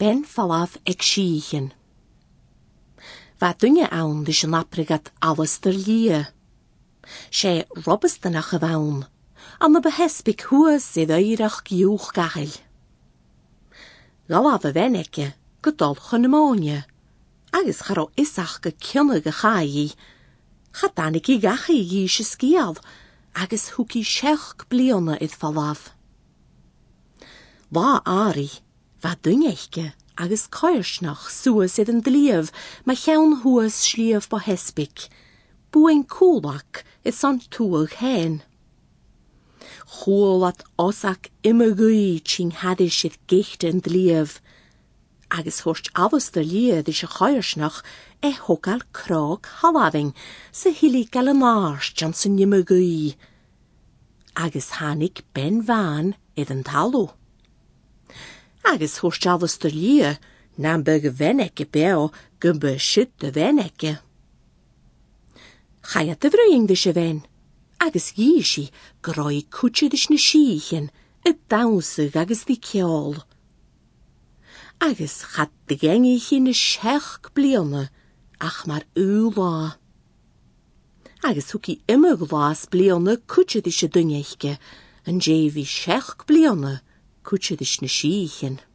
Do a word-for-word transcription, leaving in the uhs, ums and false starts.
ben falaf ag síchen. Va dunne aun dis an aprigat Alistair lia. Sé robbestanach a vaun, an na behespik huas sydd oirach giúch gael. Galaf a veneke, godol chynmonia, agus charo isach go kynne go chai, chatanig I gachi gi se skial, agus huki shech blionna id falaf. Va ari, va dunneike, agus koirsnach suas id an dlief, ma chewn huas slief bo hespik, buin coolak is son tuag hen. Chwlat osak immergui ching hadish it gicht in dlief, agus horst Alistair lia dis a choirsnach e hokal krog halaving, se hili galanars jan sin immergui. Agus hanik ben van id an talo. Agus horst Alistair lia, nam bug veneke beo, gumbe shit de veneke. Chayat de vruying dis a ven. Agus yishi groi kutje dis na shichen, et dowsig agus di kjol. Agus chat de gengich in a shech blione, ach mar ula. Agus huki immer glas blione kutje dis a dunjechke, en jevi shech blione kutje dis na shichen.